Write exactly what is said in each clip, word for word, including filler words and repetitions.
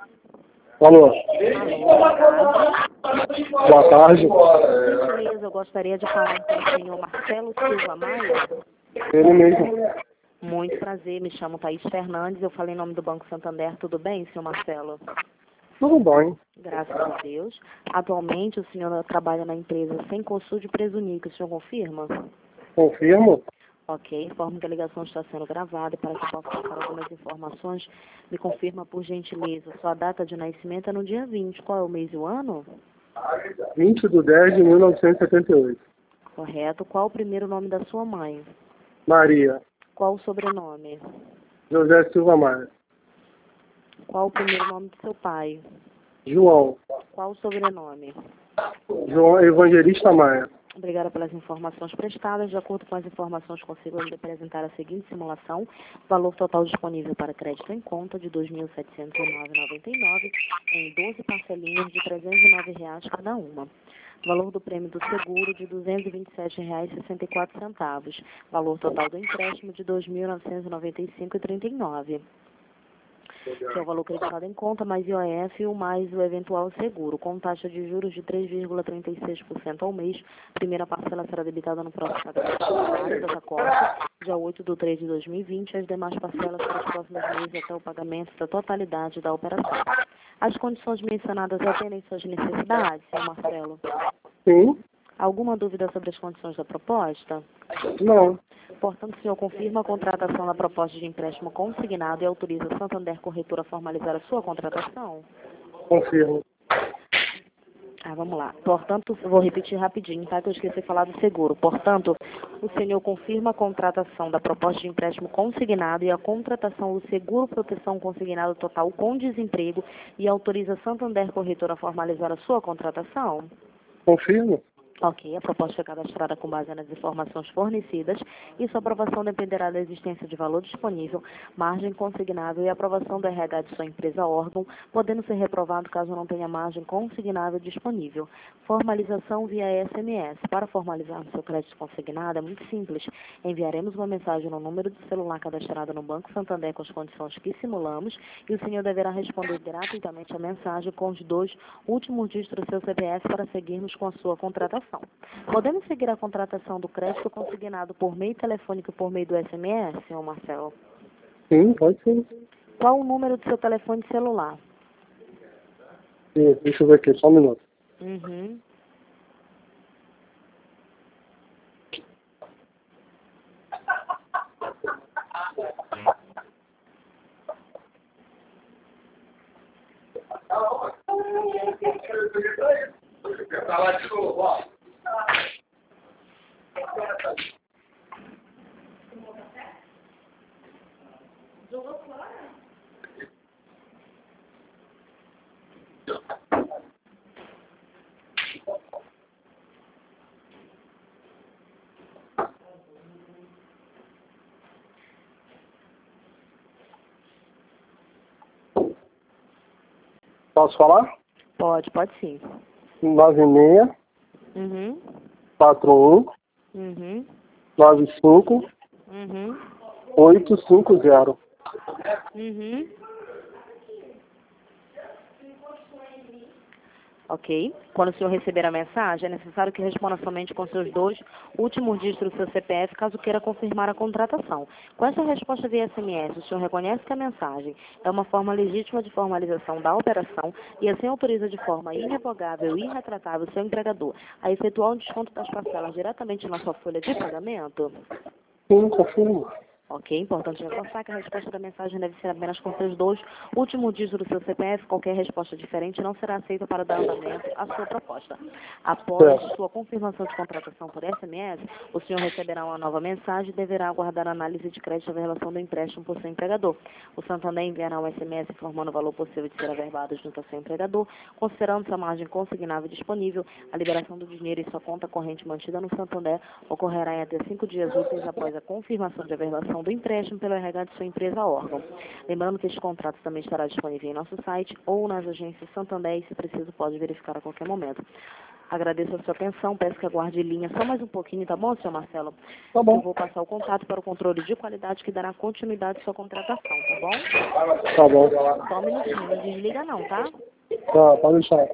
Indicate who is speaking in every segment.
Speaker 1: Alô?
Speaker 2: Alô,
Speaker 1: Boa tarde.
Speaker 2: boa tarde. Por gentileza, eu gostaria de falar com o senhor Marcelo Silva Maia.
Speaker 1: Ele mesmo.
Speaker 2: Muito prazer, me chamo Thaís Fernandes, eu falei em nome do Banco Santander, tudo bem, senhor Marcelo?
Speaker 1: Tudo bem.
Speaker 2: Graças a Deus. Atualmente o senhor trabalha na empresa Sem Consul de Presunic, o senhor confirma?
Speaker 1: Confirmo?
Speaker 2: Ok, informo que a ligação está sendo gravada e para que possa passar algumas informações, me confirma por gentileza, sua data de nascimento é no dia vinte, qual é o mês e o ano?
Speaker 1: vinte de dez de mil novecentos e setenta e oito.
Speaker 2: Correto. Qual o primeiro nome da sua mãe?
Speaker 1: Maria.
Speaker 2: Qual o sobrenome?
Speaker 1: José Silva Maia.
Speaker 2: Qual o primeiro nome do seu pai?
Speaker 1: João.
Speaker 2: Qual o sobrenome?
Speaker 1: João Evangelista Maia.
Speaker 2: Obrigada pelas informações prestadas. De acordo com as informações, consigo lhe apresentar a seguinte simulação. Valor total disponível para crédito em conta de dois mil setecentos e nove reais e noventa e nove centavos em doze parcelinhas de trezentos e nove reais cada uma. Valor do prêmio do seguro de duzentos e vinte e sete reais e sessenta e quatro centavos. Valor total do empréstimo de dois mil novecentos e noventa e cinco reais e trinta e nove centavos. Que é o valor creditado em conta, mais I O F, mais o eventual seguro, com taxa de juros de três vírgula trinta e seis por cento ao mês. Primeira parcela será debitada no próximo pagamento solidário da corte, dia oito de três de dois mil e vinte, as demais parcelas para os próximos meses até o pagamento da totalidade da operação. As condições mencionadas atendem suas necessidades, senhor Marcelo?
Speaker 1: Sim?
Speaker 2: Alguma dúvida sobre as condições da proposta?
Speaker 1: Não.
Speaker 2: Portanto, o senhor confirma a contratação da proposta de empréstimo consignado e autoriza a Santander Corretora a formalizar a sua contratação?
Speaker 1: Confirmo.
Speaker 2: Ah, vamos lá. Portanto, eu vou repetir rapidinho, tá? Que eu esqueci de falar do seguro. Portanto, o senhor confirma a contratação da proposta de empréstimo consignado e a contratação do seguro proteção consignado total com desemprego e autoriza a Santander Corretora a formalizar a sua contratação?
Speaker 1: Confirmo?
Speaker 2: Ok, a proposta é cadastrada com base nas informações fornecidas e sua aprovação dependerá da existência de valor disponível, margem consignável e aprovação do R H de sua empresa órgão, podendo ser reprovado caso não tenha margem consignável disponível. Formalização via S M S. Para formalizar seu crédito consignado é muito simples. Enviaremos uma mensagem no número de celular cadastrado no Banco Santander com as condições que simulamos e o senhor deverá responder gratuitamente a mensagem com os dois últimos dígitos do seu C P F para seguirmos com a sua contratação. Podemos seguir a contratação do crédito consignado por meio telefônico e por meio do S M S, senhor Marcelo?
Speaker 1: Sim, pode ser.
Speaker 2: Qual o número do seu telefone celular?
Speaker 1: Sim, deixa eu ver aqui, só um minuto.
Speaker 2: Uhum.
Speaker 3: Tá lá de novo, ó.
Speaker 1: Posso falar?
Speaker 2: Pode, pode sim.
Speaker 1: nove seis
Speaker 2: Uhum.
Speaker 1: quatro um
Speaker 2: Uhum.
Speaker 1: nove cinco
Speaker 2: Uhum.
Speaker 1: oito cinco zero.
Speaker 2: Uhum. Ok. Quando o senhor receber a mensagem, é necessário que responda somente com seus dois últimos dígitos do seu C P F, caso queira confirmar a contratação. Com essa resposta via S M S, o senhor reconhece que a mensagem é uma forma legítima de formalização da operação e assim autoriza de forma irrevogável e irretratável o seu empregador a efetuar o desconto das parcelas diretamente na sua folha de pagamento?
Speaker 1: Sim, confirmo.
Speaker 2: Ok, importante reforçar que a resposta da mensagem deve ser apenas com seus dois últimos dígitos do seu C P F. Qualquer resposta diferente não será aceita para dar andamento à sua proposta. Após
Speaker 1: Certo.
Speaker 2: sua confirmação de contratação por S M S, o senhor receberá uma nova mensagem e deverá aguardar a análise de crédito da relação do empréstimo por seu empregador. O Santander enviará um S M S informando o valor possível de ser averbado junto ao seu empregador, considerando sua margem consignável disponível. A liberação do dinheiro em sua conta corrente mantida no Santander ocorrerá em até cinco dias úteis após a confirmação de averbação do empréstimo pelo R H de sua empresa órgão. Lembrando que este contrato também estará disponível em nosso site ou nas agências Santander e, se preciso, pode verificar a qualquer momento. Agradeço a sua atenção, peço que aguarde em linha só mais um pouquinho, tá bom, senhor Marcelo?
Speaker 1: Tá bom.
Speaker 2: Eu vou passar o contato para o controle de qualidade que dará continuidade à sua contratação, tá bom?
Speaker 1: Tá bom.
Speaker 2: Só um minutinho, não desliga não, tá?
Speaker 1: Tá, pode deixar.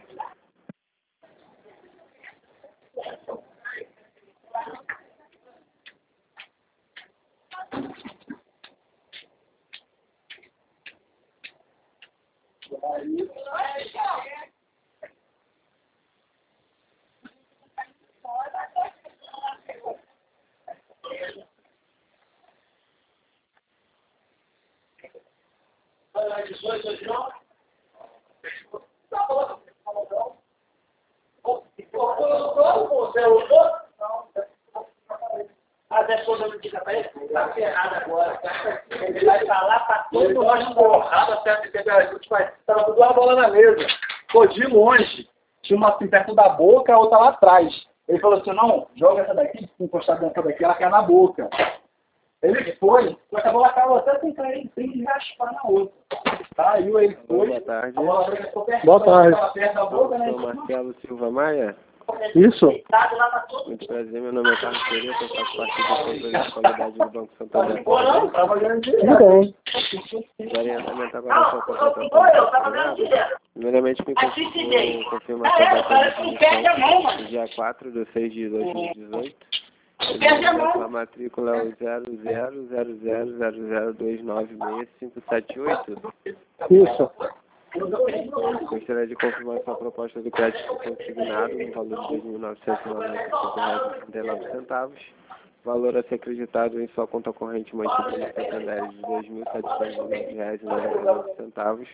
Speaker 3: Tá ferrado agora, cara. Ele vai falar pra todo mundo porrada perto de a gente vai. Tava tudo uma bola na mesa. Pô, de longe. Tinha uma assim perto da boca, a outra lá atrás. Ele falou assim, não, joga essa daqui, encostar dentro daqui, ela quer na boca. Ele foi, só que a bola caiu até sem cair, sem raspar na outra. Saiu, ele foi.
Speaker 4: Boa tarde.
Speaker 3: A bola branca ficou perto,
Speaker 1: Boa tarde.
Speaker 3: perto da boca, né?
Speaker 4: Eu sou Marcelo Silva Maia.
Speaker 1: Isso?
Speaker 4: Muito prazer, meu nome é Carlos Pereira, eu faço parte do controle de qualidade do Banco Santander.
Speaker 1: Tudo bem.
Speaker 4: Vou orientamento agora da sua contratação. Primeiramente, me confirmou confirmação da admissão do dia quatro de seis de dois mil e dezoito. A matrícula é o zero zero zero zero zero zero dois nove seis cinco sete oito.
Speaker 1: Isso.
Speaker 4: Gostaria de confirmar sua proposta do crédito consignado no valor de dois mil novecentos e noventa e cinco reais e trinta e nove centavos. Valor a ser acreditado em sua conta corrente mantida no Santander de dois mil setecentos e nove reais e noventa e nove centavos.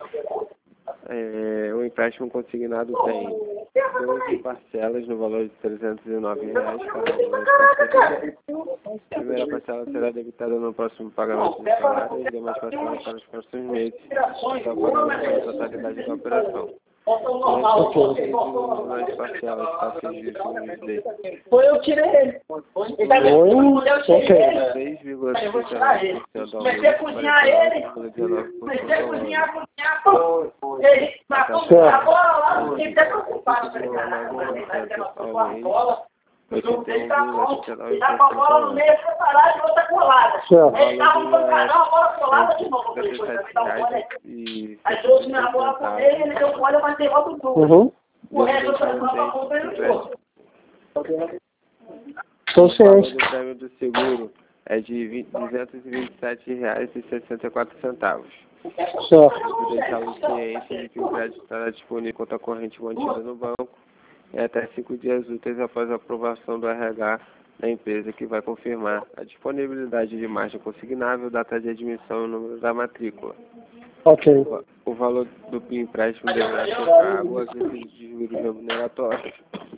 Speaker 4: É, o empréstimo consignado tem doze parcelas no valor de trezentos e nove reais para o valor de A primeira parcela será debitada no próximo pagamento do salário e as demais parcelas para os próximos meses, até o pagamento da totalidade da operação.
Speaker 1: Ok.
Speaker 4: Nas parcelas fáceis de juros de
Speaker 3: Foi eu tirei ele.
Speaker 1: Oi? Ok.
Speaker 4: seis vírgula trinta e nove por cento ao mês,
Speaker 3: Comecei a cozinhar ele. Comecei a cozinhar, cozinhar, pô. Ele matou a bola lá, não fiquei até preocupado. Falei, caralho, vai a bola. Ele tá bom, ele tá com a bola no meio separada e outra colada. Ele tava no bancarão, a bola colada de novo. Eu falei, coisa, me dá um gole aí. Aí trouxe minha bola com ele, ele deu um gole, eu matei logo tudo.
Speaker 1: Uhum.
Speaker 3: O resto eu falei, não, pra comprar ele trouxe.
Speaker 1: Tô
Speaker 4: O valor
Speaker 1: ciente.
Speaker 4: do prêmio do seguro é de duzentos e vinte e sete reais e sessenta e quatro centavos.
Speaker 1: Certo.
Speaker 4: Vou deixá-lo ciente de que o crédito estará disponível em conta corrente mantida no banco e até cinco dias úteis após a aprovação do R H da empresa, que vai confirmar a disponibilidade de margem consignável, data de admissão e o número da matrícula.
Speaker 1: Ok.
Speaker 4: O valor do empréstimo deverá ser pago a título de juros remuneratórios.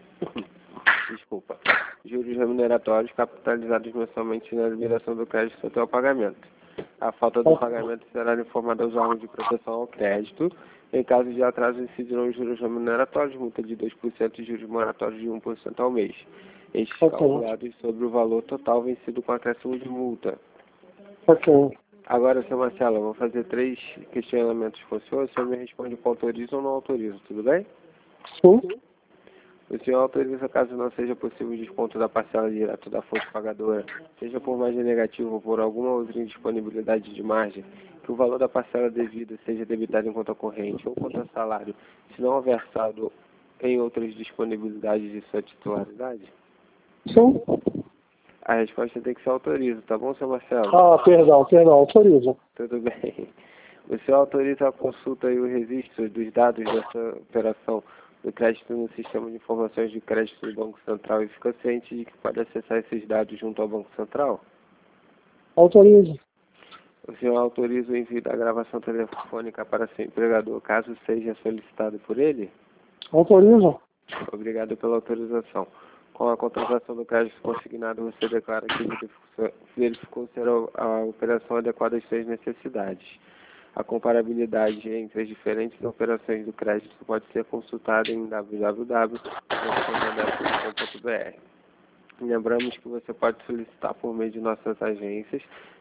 Speaker 4: Desculpa. Juros remuneratórios capitalizados mensalmente na liberação do crédito até o pagamento. A falta do pagamento será informada aos órgãos de proteção ao crédito. Em caso de atraso, incidirão os juros remuneratórios, multa de dois por cento e juros moratórios de um por cento ao mês. Estes
Speaker 1: Ok.
Speaker 4: calculados sobre o valor total vencido com acréscimo de multa.
Speaker 1: Ok.
Speaker 4: Agora, senhor Marcelo, eu vou fazer três questionamentos com o senhor. O senhor me responde com autoriza ou não autoriza, tudo bem?
Speaker 1: Sim.
Speaker 4: O senhor autoriza, caso não seja possível o desconto da parcela direto da fonte pagadora, seja por margem negativa ou por alguma outra indisponibilidade de margem, que o valor da parcela devida seja debitado em conta corrente ou conta salário, se não houver saldo em outras disponibilidades de sua titularidade?
Speaker 1: Sim.
Speaker 4: A resposta tem que ser autoriza, tá bom, senhor Marcelo?
Speaker 1: Ah, perdão, perdão, autoriza.
Speaker 4: Tudo bem. O senhor autoriza a consulta e o registro dos dados dessa operação do crédito no sistema de informações de crédito do Banco Central e fica ciente de que pode acessar esses dados junto ao Banco Central?
Speaker 1: Autoriza.
Speaker 4: O senhor autoriza o envio da gravação telefônica para seu empregador, caso seja solicitado por ele?
Speaker 1: Autoriza.
Speaker 4: Obrigado pela autorização. Com a contratação do crédito consignado, você declara que verificou, verificou ser a, a operação adequada às suas necessidades. A comparabilidade entre as diferentes operações do crédito pode ser consultada em w w w ponto santander ponto com ponto b r. Lembramos que você pode solicitar por meio de nossas agências,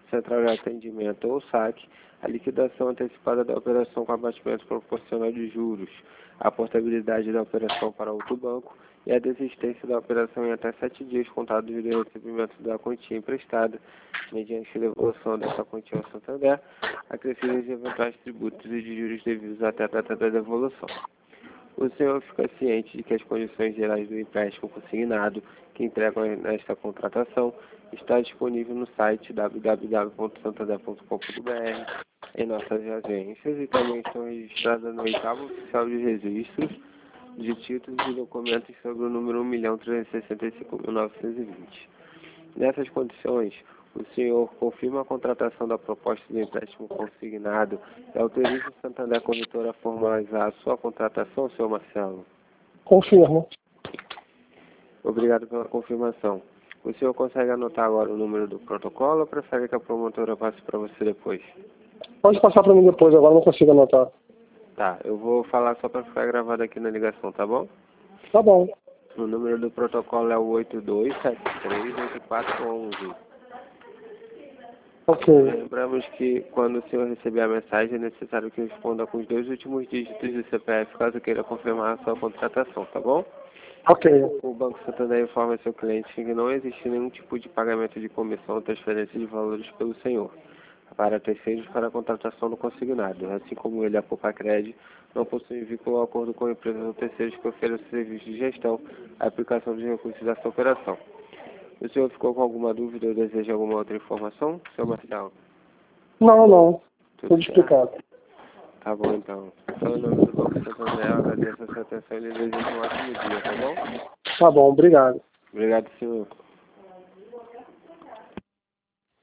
Speaker 4: central de atendimento ou saque, a liquidação antecipada da operação com abatimento proporcional de juros, a portabilidade da operação para outro banco e a desistência da operação em até sete dias contados do recebimento da quantia emprestada, mediante devolução dessa quantia ao Santander, acrescidos de eventuais tributos e de juros devidos até a data da devolução. O senhor fica ciente de que as condições gerais do empréstimo consignado que entregam nesta contratação está disponível no site w w w ponto santander ponto com ponto b r, em nossas agências, e também estão registradas no oitavo oficial de registros de títulos e documentos sobre o número um milhão trezentos e sessenta e cinco mil novecentos e vinte. Nessas condições, o senhor confirma a contratação da proposta de empréstimo consignado e autoriza o Santander Corretora a formalizar a sua contratação, senhor Marcelo?
Speaker 1: Confirmo.
Speaker 4: Obrigado pela confirmação. O senhor consegue anotar agora o número do protocolo ou prefere que a promotora passe para você depois?
Speaker 1: Pode passar para mim depois, agora não consigo anotar.
Speaker 4: Tá, eu vou falar só para ficar gravado aqui na ligação, tá bom?
Speaker 1: Tá bom.
Speaker 4: O número do protocolo é o oito dois sete três oito quatro um um.
Speaker 1: Ok.
Speaker 4: Lembramos que quando o senhor receber a mensagem é necessário que responda com os dois últimos dígitos do C P F caso queira confirmar a sua contratação, tá bom?
Speaker 1: Ok.
Speaker 4: O Banco Santander informa seu cliente que não existe nenhum tipo de pagamento de comissão ou transferência de valores pelo senhor para terceiros para a contratação do consignado, assim como ele, a Poupa-Cred, não possui vínculo ou acordo com empresas ou terceiros que ofereçam serviços de gestão, a aplicação de recursos dessa operação. O senhor ficou com alguma dúvida ou deseja alguma outra informação, senhor Marcelo?
Speaker 1: Não, não.
Speaker 4: Tudo
Speaker 1: Tudo explicado.
Speaker 4: Tá bom, então. Então, em nome do Banco Santander, eu agradeço a sua atenção e lhe desejo um ótimo dia, tá bom?
Speaker 1: Tá bom, obrigado.
Speaker 4: Obrigado, senhor.